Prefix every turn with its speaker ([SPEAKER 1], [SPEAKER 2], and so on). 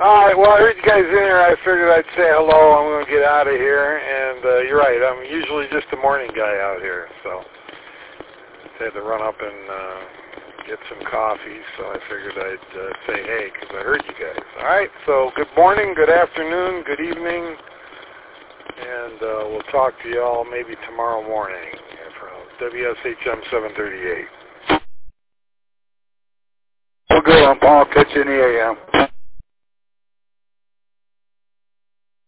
[SPEAKER 1] All right, well, I heard you guys in here. I figured I'd say hello. I'm going to get out of here. And you're right. I'm usually just a morning guy out here. So I had to run up and get some coffee. So I figured I'd say hey because I heard you guys. All right, so good morning, good afternoon, good evening. And we'll talk to you all maybe tomorrow morning from WSHM 738.
[SPEAKER 2] Well, good. I'm Paul. Catch you in the AM.